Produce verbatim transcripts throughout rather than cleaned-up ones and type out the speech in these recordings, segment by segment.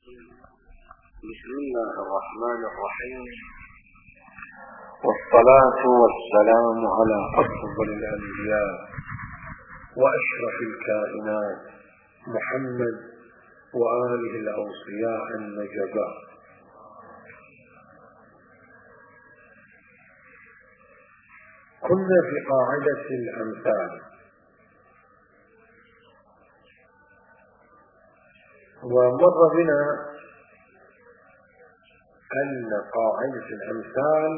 بسم الله الرحمن الرحيم، والصلاة والسلام على أفضل الأنبياء وأشرف الكائنات محمد وآله الأوصياء النجباء. كنا في قاعدة الأمثال، ومر بنا أن قاعدة الأمثال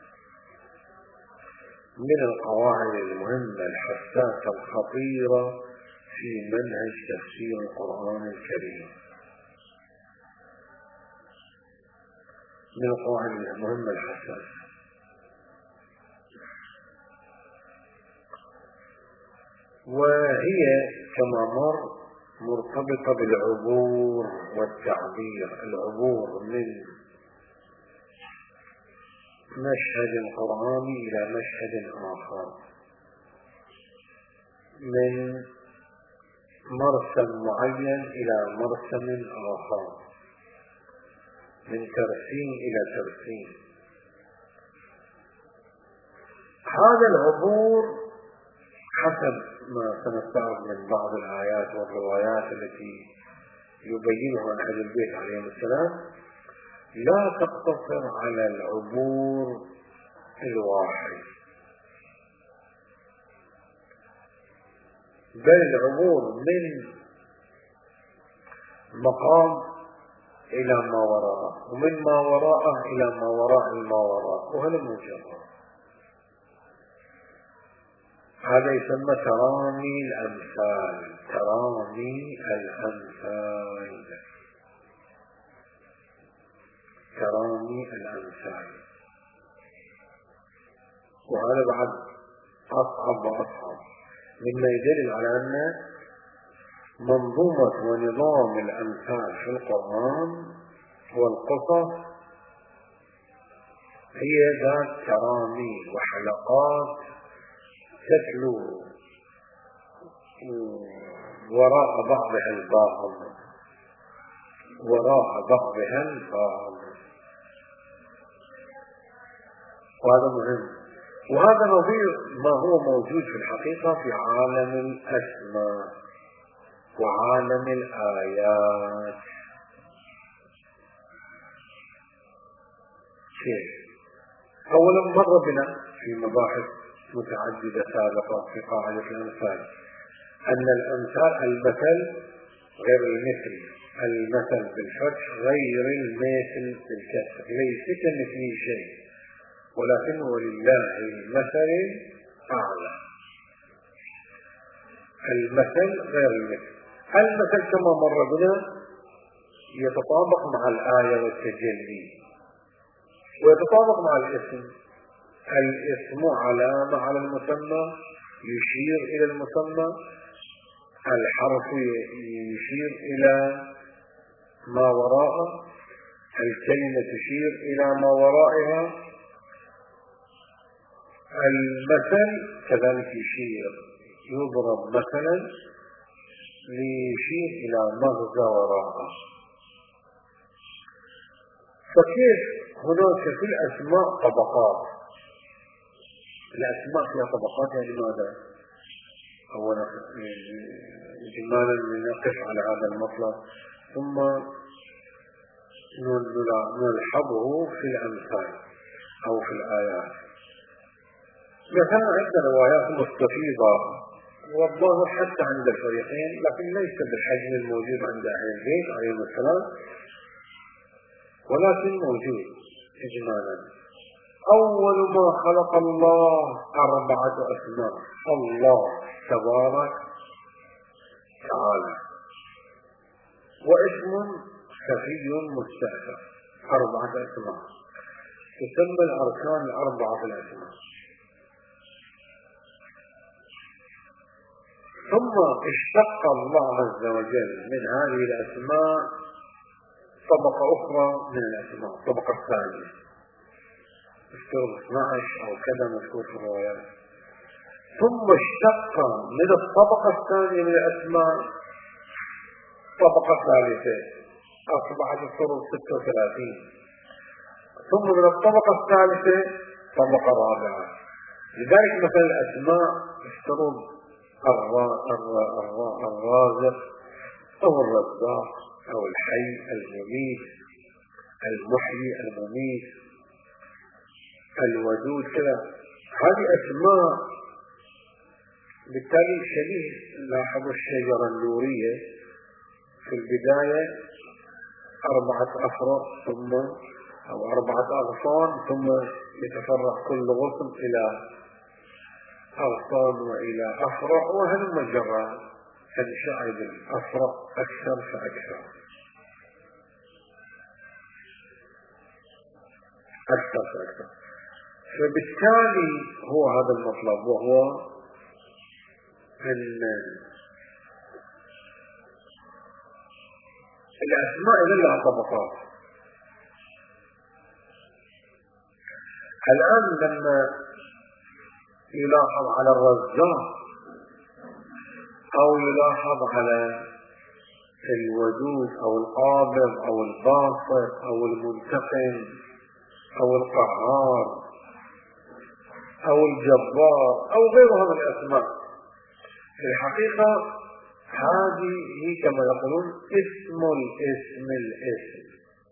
من القواعد المهمة الحساسة الخطيرة في منهج تفسير القرآن الكريم، من القواعد المهمة الحساسة. وهي كما مر مرتبطة بالعبور والتعبير، العبور من مشهد قرآني إلى مشهد آخر، من مرسم معين إلى مرسم آخر، من ترسيم إلى ترسيم. هذا العبور حسب ما سنستعرض من بعض الآيات والروايات التي يبينها أهل البيت عليهم السلام، لا تقتصر على العبور الواحد، بل العبور من مقام إلى ما وراءه، ومن ما وراءه إلى ما وراء ما وراء، وهذا مجرد. هذا يسمى ترامي الأمثال، ترامي الأمثال، ترامي الأمثال. وهذا بعد أصعب وأصعب، مما يدل على أن منظومة ونظام الأمثال في القرآن والقصص هي ذات ترامي وحلقات تتلو وراء بعضها البعض، وراء بعضها البعض، وهذا مهم. وهذا نظير ما هو موجود في الحقيقة في عالم الأسماء وعالم الآيات. كيف؟ أولا مر بنا في مباحث متعددة سابقة في قاعدة الأمثال أن الأمثال المثل غير المثل، المثل بالفتح غير المثل بالكسر، ليس كمثله شيء، ولكن ولله المثل أعلى. المثل غير المثل، المثل كما مر بنا يتطابق مع الآية والتجلي، ويتطابق مع الاسم. الاسم علامة على المسمى يشير إلى المسمى، الحرف يشير إلى ما وراءه، الكلمة تشير إلى ما ورائها، المثل كذلك يشير، يضرب مثلا ليشير إلى مغزى وراءه. فكيف هناك في الأسماء طبقات؟ الأسماء فيها طبقات. يعني ماذا؟ أولا إجمالا نقف على هذا المطلب، ثم نلحظه في الأمثال أو في الآيات. مثلا عندنا روايات مستفيضة والظاهر حتى عند الفريقين، لكن ليس بالحجم الموجود عند أهل البيت عليهم السلام، ولكن موجود إجمالا. أول ما خلق الله أربعة أسماء، الله تبارك تعالى، واسم خفي مستأثر، أربعة أسماء، تسمى الأركان الأربعة في الأسماء. ثم اشتق الله عز وجل من هذه الأسماء طبقة أخرى من الأسماء، الطبقة الثانية، افترض اثني عشر أو كذا مذكور في الروايات. ثم اشتق من الطبقة الثانية من الأسماء طبقة ثالثة، أصبحت الطرق ستة وثلاثين. ثم من الطبقة الثالثة طبقة رابعة. لذلك مثلا الأسماء يشترون الرازق أو الرزاق أو الحي المميت المحيي المميت الودود كذا. هذه أسماء بالتالي شبيه. لاحظوا الشجرة النورية في البداية أربعة أفرع ثم أو أربعة أغصان ثم يتفرع كل غصن إلى أغصان وإلى أفرع وهلم جرى الشعب الأفرع أكثر فأكثر أكثر فأكثر. فبالتالي هو هذا المطلب، وهو أن الأسماء لها طبقات. الآن لما يلاحظ على الرزاق أو يلاحظ على الودود أو القابض أو الباسط أو المنتقم أو القهار أو الجبار أو غير هذه الأسماء، في الحقيقة هذه هي كما يقولون اسم الاسم الاسم.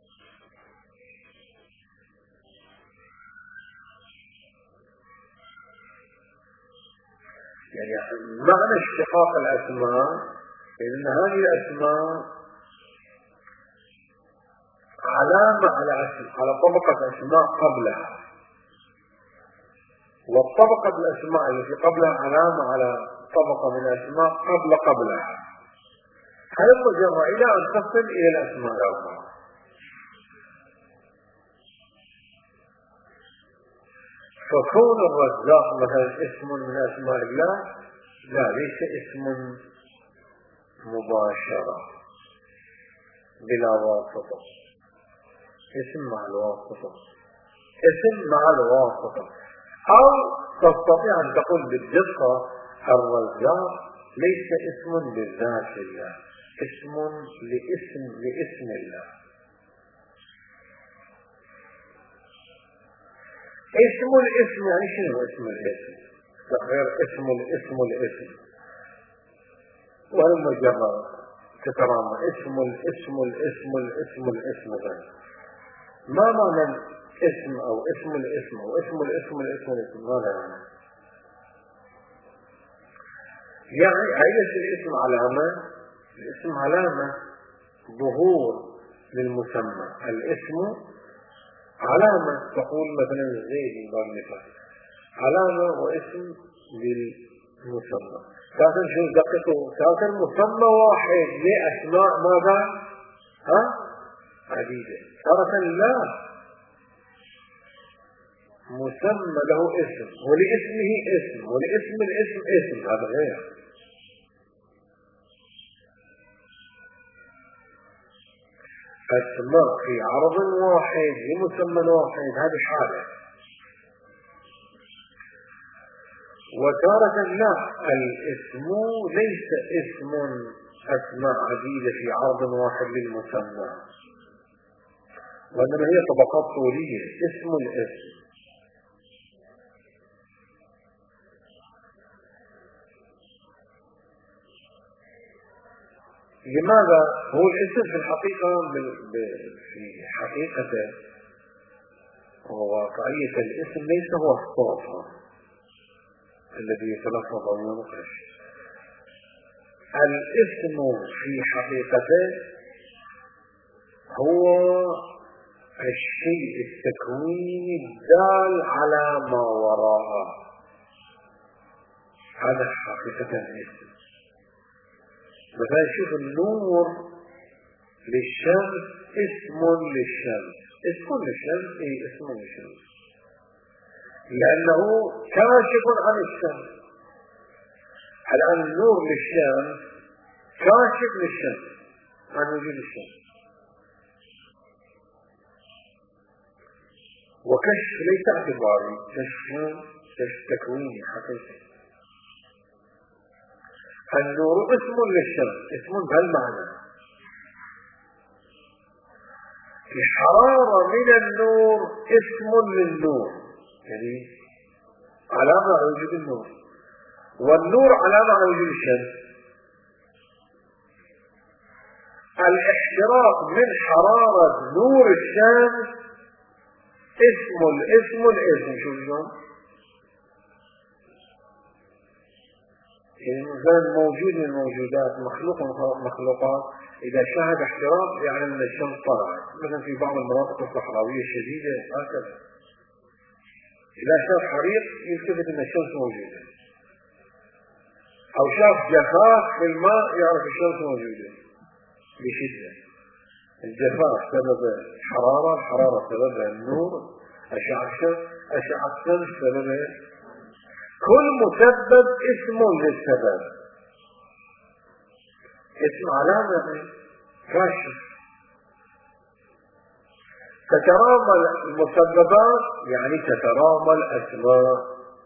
يعني معنى اشتقاق الأسماء لأن هذه الأسماء علامة على اسم، على طبقة أسماء قبلها، والطبقة الأسماء التي قبلها علامة على طبقة من الأسماء قبل قبلها. هلم جرى إلى أن تصل إلى الأسماء الأخرى. فكون الرزاق مثلا اسم من أسماء الله لا، ليس اسم مباشرة بلا واسطة، اسم مع الواسطة، اسم مع الواسطة. أو تستطيع أن تقول بالدقة الرزاق ليس اسم لذات الله، اسم لاسم لاسم الله. اسم الاسم يعني شنو اسم الاسم؟ غير اسم الاسم الاسم والمجرد تترامى اسم الاسم الاسم الاسم الاسم غير. ما معنى الاسم او اسم الاسم او اسم الاسم الاسم الاسم؟ ماذا يعني؟ يعني أيش الاسم علامة؟ الاسم علامة ظهور للمسمى. الاسم علامة، تقول مثلا زيد ضمنها علامة واسم للمسمى. لكن شو دقيقه؟ لكن مسمى واحد لأسماء ماذا؟ ها؟ عديدة. ترى لا، مسمى له اسم ولاسمه اسم ولاسم الاسم اسم، هذا غير. أسماء في عرض واحد لمسمى واحد هذه حالة. وتارة لا، الاسم ليس اسم أسماء عديدة في عرض واحد للمسمى، وإنما هي طبقات طولية. اسم الاسم لماذا؟ هو الاسم في الحقيقة في حقيقته وواقعية الاسم ليس هو الصوت الذي يتلفظ أو ينقش. الاسم في حقيقته هو الشيء التكويني الدال على ما وراءه، هذا حقيقة الاسم. مثلا شوف النور للشمس اسم للشمس، اسم للشمس اي اسم للشمس لأنه كاشف عن الشمس. الآن النور للشمس كاشف للشمس عن وجود الشمس، وكشف ليس اعتباري، كشف كشف تكويني حقيقي. النور اسم للشمس، اسم بهالمعنى. الحرارة من النور اسم للنور، يعني علامة على وجود النور، والنور علامة على وجود الشمس. الاحتراق من حرارة نور الشمس اسم الاسم الاسم. شو شلون؟ الإنسان موجود من الموجودات، مخلوق من المخلوقات، إذا شاهد احتراق يعلم أن الشمس طلعت. مثلا في بعض المناطق الصحراوية الشديدة هكذا، إذا شاف حريق يلتفت أن الشمس موجودة، أو شاف جفاف في الماء يعرف الشمس موجودة بشدة. الجفاف سبب حرارة، الحرارة سبب النور، أشعة الشمس، أشعة الشمس سبب. كل مسبب اسم للسبب، اسم علامة كاشف. تترامى المسببات يعني تترامى الأسماء.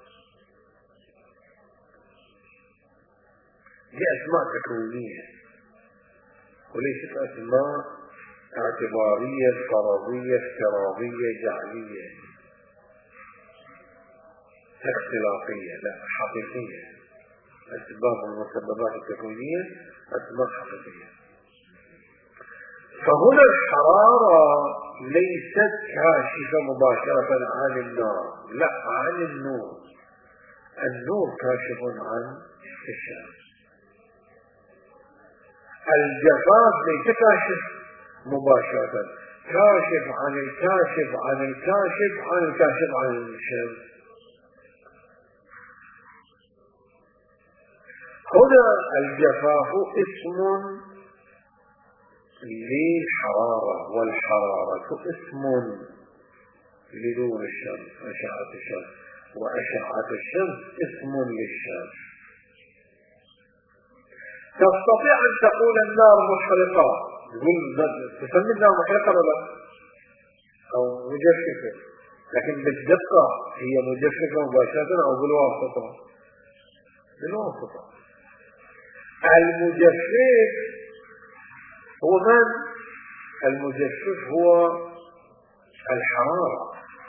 دي أسماء تكوينية وليست أسماء اعتبارية فرضية افتراضية جعلية اختلاقية، لا حقيقية. أسباب والمسببات التكوينية أسماء حقيقية. فهنا الحرارة ليست كاشفة مباشرة عن النار، لا عن النور. النور كاشف عن الشمس. الجفاف ليس كاشف مباشرة، كاشف عن الكاشف عن الكاشف عن الكاشف عن الشمس. هنا الجفاف اسم للحرارة، والحرارة اسم لنور الشمس، أشعة الشمس، وأشعة الشمس اسم للشمس. تستطيع أن تقول النار محرقة، تسمي النار محرقة ولا أو مجففة، لكن بالدقة هي مجففة مباشرة أو بالواسطة؟ بالواسطة. المجفف هو من؟ المجفف هو الحرارة،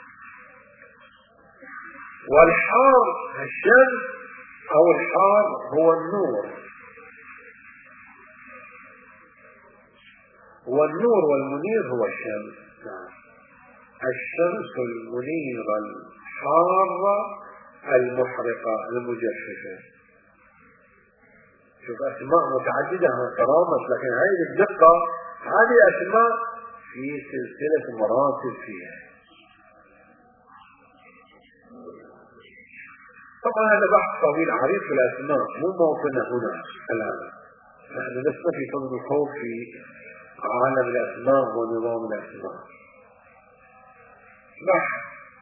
والحار الشمس أو الحار هو النور، والنور والمنير هو الشمس. الشمس المنيرة الحارة المحرقة المجففة. شوف أسماء متعددة كرامة، لكن هذه الدقة هذه أسماء في سلسلة مراتب فيها. طبعا هذا بحث طويل عريض في الأسماء، مو موطنه هنا الآن. نحن لسنا في صدد الخوض في عالم الأسماء ونظام الأسماء. بحث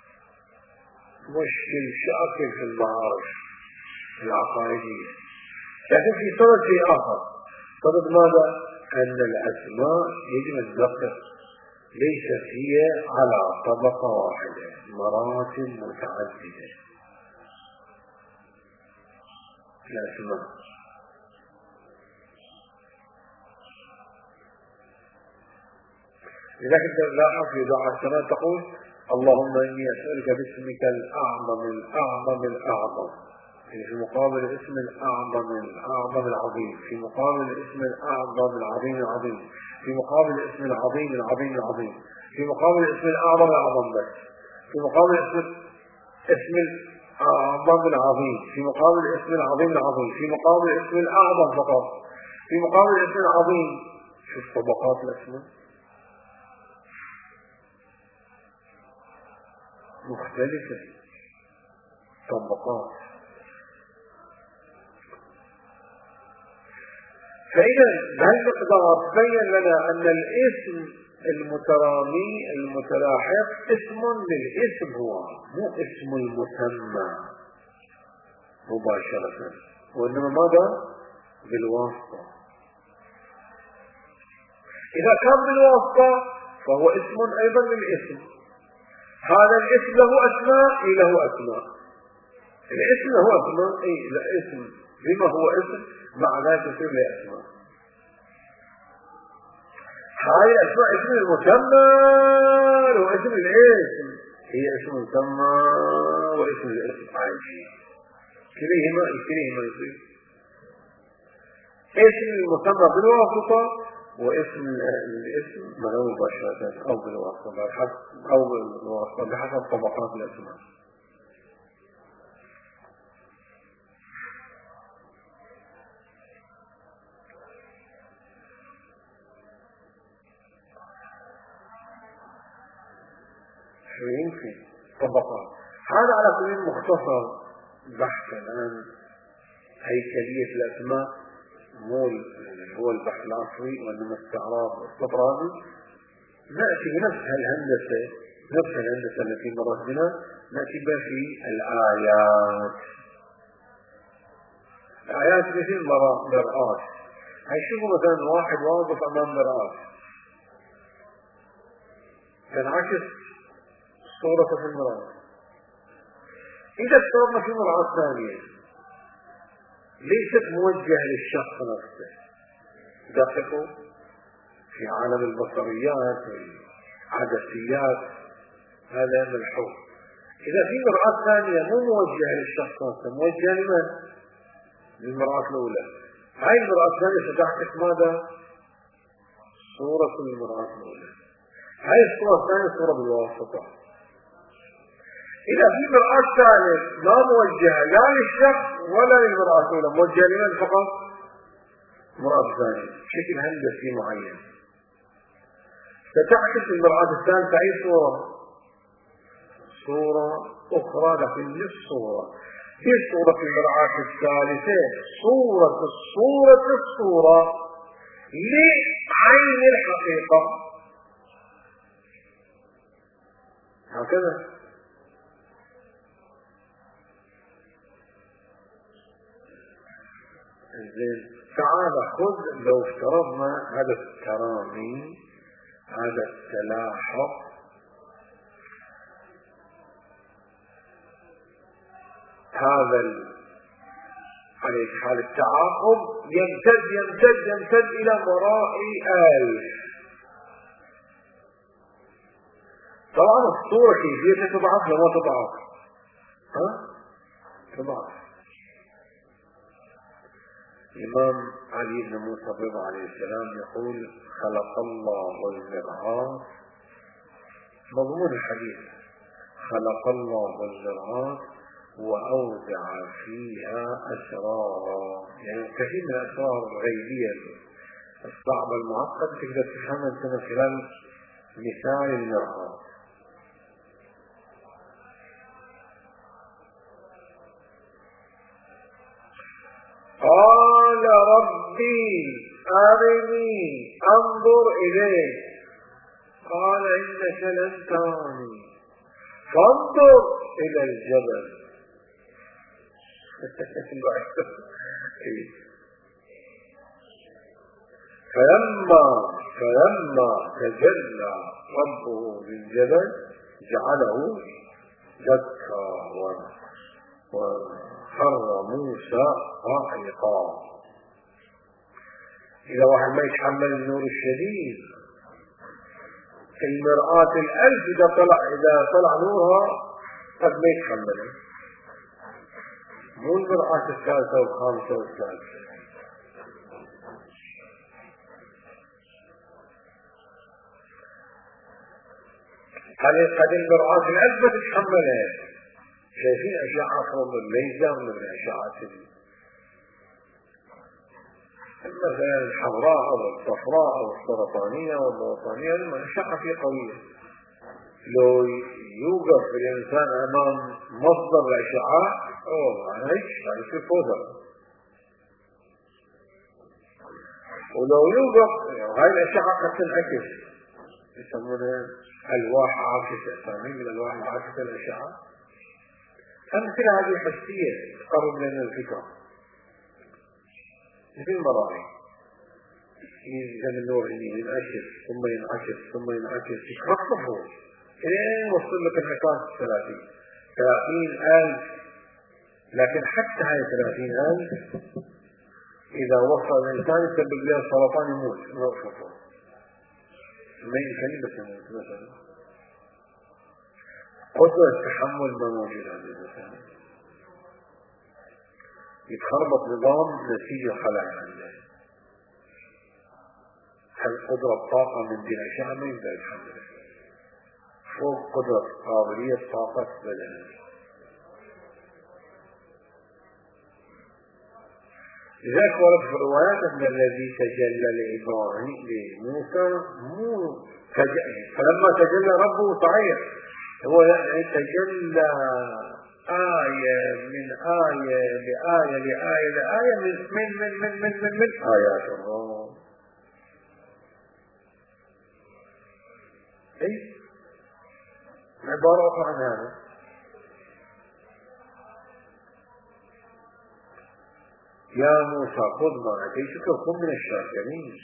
مشكل شاكل في المعارف العقائدية، لكن في صدد في آخر. صدد ماذا؟ أن الأسماء يجب أن تدقق، ليست هي على طبقة واحدة، مراتب متعددة الأسماء. لذلك لاحظ في دعاء السماء تقول: اللهم إني أسألك باسمك الأعظم الأعظم الأعظم، في مقابل اسم الأعظم الأعظم العظيم، في مقابل اسم الأعظم العظيم العظيم، في مقابل اسم العظيم العظيم العظيم، في مقابل اسم الأعظم الأعظم بس، في مقابل اسم اسم الأعظم العظيم، في مقابل اسم العظيم العظيم، في مقابل اسم الأعظم فقط، في مقابل اسم العظيم. شوف طبقات الأسماء مختلفة، طبقات. فإذا بهالمقدار بين لنا أن الاسم المترامي المتلاحق اسم للاسم، هو مو اسم المسمى مباشرة، وإنما ماذا؟ بالواسطة. إذا كان بالواسطة فهو اسم أيضا للاسم. هذا الاسم له أسماء، إيه له أسماء. الاسم له أسماء، إيه لا اسم بما هو اسم مع ذلك يصير له أسماء. هاي الأسماء اسم المسمى واسم الاسم، هي اسم المسمى واسم الاسم عايشين كليهما كليهما يصير اسم المسمى بالواسطة واسم الاسم ملو مباشرة أو بالواسطة أو بالواسطة بحسب طبقات الأسماء. يمكن طبقات. هذا على سبيل مختصر بحث الآن هيكلية الأسماء، مو هو البحث العصري وإنما استعراض واستطراد. نأتي بنفس الهندسة نفس الهندسة التي مرت بنا نأتي بها في الآيات. الآيات مثل مرآة، هيشوفوا مثلا واحد واقف أمام مرآة تنعكس صورة في المرآة. إذا افترضنا في مرآة ثانية ليست موجهة للشخص نفسه، دققوا في عالم البصريات والعدسيات هذا ملحوظ. إذا في مرآة ثانية مو موجهة للشخص نفسه، موجهة لمن؟ للمرآة الأولى. هاي المرآة الثانية ستعكس ماذا؟ صورة المرآة الأولى. هاي الصورة الثانية صورة بالواسطة. إذا في مرآة ثالث لا موجهة لا للشخص ولا للمرآة الأولى، موجهة لمن فقط؟ مرآة ثانية بشكل هندسي معين. ستعكس المرآة الثالثة أي صورة؟ صورة أخرى لكن نفس الصورة. في صورة المرآة الثالثة صورة الصورة الصورة لعين الحقيقة. هكذا. زين، تعال خذ لو افترضنا هذا الترامي هذا التلاحق هذا على حال التعاقب يمتد يمتد يمتد إلى وراء آل. طبعا الصورة كيفية تضعف لما تضعف ها تضعف. الإمام علي بن موسى الرضا عليه السلام يقول خلق الله المرآة، مضمون الحديث خلق الله المرآة وأودع فيها أسرارا، يعني كثير من الأسرار الغيبية الصعبة المعقدة تقدر تفهمها أنت من خلال مثال المرآة. قال ربي أرني أنظر إليك قال إنك لن تراني فانظر إلى الجبل. فلما فلما تجلى ربه للجبل جعله دكا وخر موسى صاعقا. إذا واحد ما يتحمل النور الشديد المرآة الألف إذا طلع إذا طلع نورها قد ما يتحمله، مو المرآة الثالثة والخامسة والثالثة. هذه قد المرآة الألف ما تتحملها. شايفين أشعة فوق الليزر من الأشعات مثلا الحمراء أو الصفراء أو السرطانية أو السرطانية الأشعة فيه قوية. لو يوقف الإنسان أمام مصدر الأشعة أوه أنا هيك يعني يصير فوزر. ولو يوقف هاي الأشعة قد تنعكس يسمونها ألواح عاكسة، فاهمين من الألواح العاكسة الأشعة. أمثلة هذه حسية تقرب لنا الفكرة مثل المراعي ينزل النور ينعكس ثم ينعكس ثم ينعكس يتخطفه إلين وصل لك الحكاية ثلاثين ثلاثين ألف. لكن حتى هاي ثلاثين ألف إذا وصل الإنسان يسبب له سرطان يموت ما يخطفه. ما يمكن يموت مثلا. قدرة تحمل ما موجود عنده مثلا، يتخربط نظام نتيجة خلع عنده. هل قدرة طاقة من دين أشياء ما يقدر يتحمل فوق قدرة قابلية طاقة بدنه. لذلك ورد في الروايات أن الذي تجلى لإبراهيم لموسى مو تجلى، فلما تجلى ربه صحيح هو تجلى آية من آية لآية لآية لآية من من من من من من, من آيات الله. أي عبارة أخرى عن هذا. يا موسى خذ معك جيشك وكن من الشاكرين.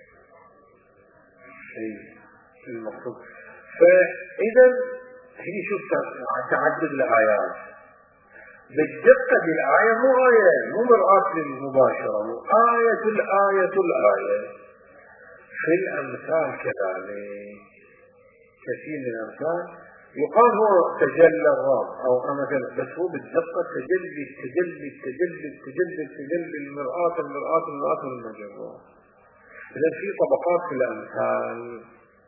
أي المقصود. فإذا هي شوف تعدد الآيات بالدقة. الآية مو آية مو مرآة للمباشرة، مو آية الآية الآية. في الأمثال كذلك كثير من الأمثال يقال هو تجلى الرب أو مثلا، بس هو بالدقة تجلي التجلي التجلي التجلي التجلي المرآة المرآة المرآة المجرة. إذا في طبقات في الأمثال.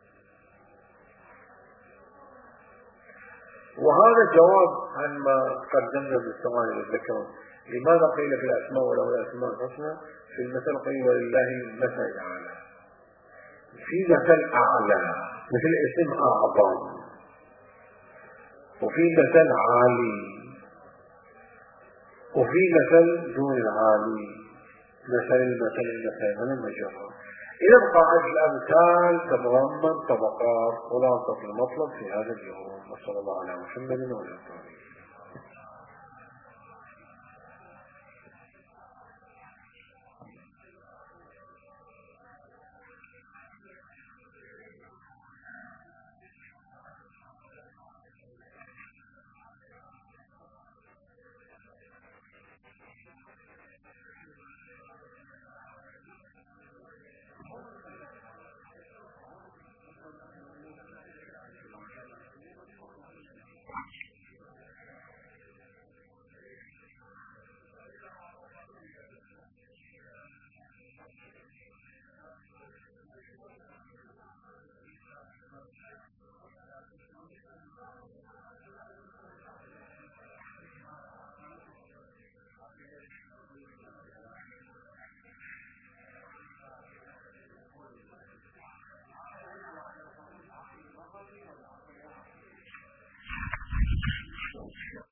وهذا جواب عن ما قدمنا بالسؤال والذكر. لماذا قيل في الأسماء وله الأسماء الحسنى؟ في المثل قيل ولله المثل الأعلى. في مثل أعلى مثل اسم أعظم، وفي مثل عالي، وفي مثل دون العالي، مثل المثل المثل من المجرة. إذا قاعدة الأمثال تتضمن طبقات. خلاصة المطلب في هذا اليوم. وصلى الله على محمد وعلى آله.